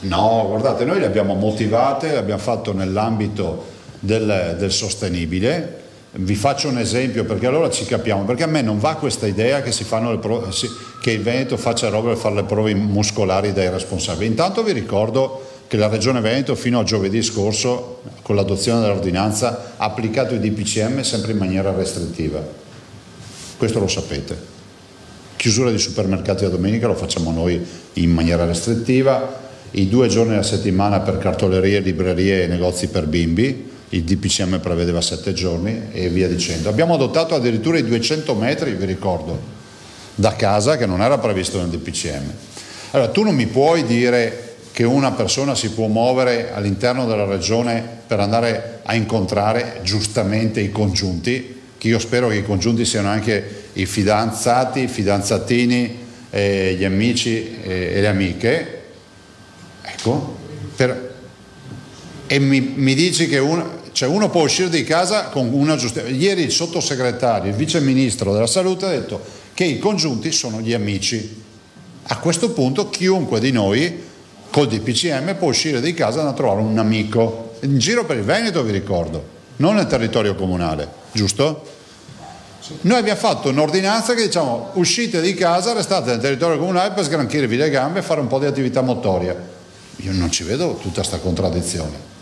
No, guardate, noi le abbiamo motivate, le abbiamo fatto nell'ambito del sostenibile. Vi faccio un esempio perché allora ci capiamo, perché a me non va questa idea che che il Veneto faccia roba per fare le prove muscolari dai responsabili. Intanto vi ricordo che la Regione Veneto fino a giovedì scorso, con l'adozione dell'ordinanza, ha applicato i DPCM sempre in maniera restrittiva. Questo lo sapete. Chiusura di supermercati la domenica lo facciamo noi in maniera restrittiva, i 2 giorni alla settimana per cartolerie, librerie e negozi per bimbi, il DPCM prevedeva 7 giorni e via dicendo. Abbiamo adottato addirittura i 200 metri, vi ricordo, da casa, che non era previsto nel DPCM. Allora, tu non mi puoi dire che una persona si può muovere all'interno della regione per andare a incontrare giustamente i congiunti, che io spero che i congiunti siano anche i fidanzati, i fidanzatini, gli amici e le amiche, ecco, e mi dici che uno può uscire di casa con una giustificazione. Ieri il sottosegretario, il vice ministro della salute ha detto che i congiunti sono gli amici. A questo punto chiunque di noi col DPCM può uscire di casa e andare a trovare un amico in giro per il Veneto, vi ricordo, non nel territorio comunale, giusto? Sì. Noi abbiamo fatto un'ordinanza che diciamo uscite di casa, restate nel territorio comunale per sgranchirvi le gambe e fare un po' di attività motoria. Io non ci vedo tutta questa contraddizione.